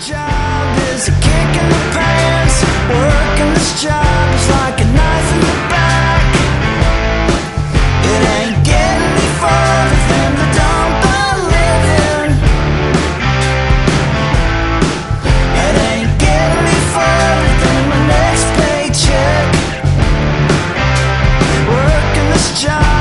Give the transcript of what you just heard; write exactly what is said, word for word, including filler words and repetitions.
job is a kick in the pants. Working this job is like a knife in the back. It ain't getting me further than the dump I live in. It ain't getting me further than my next paycheck. Working this job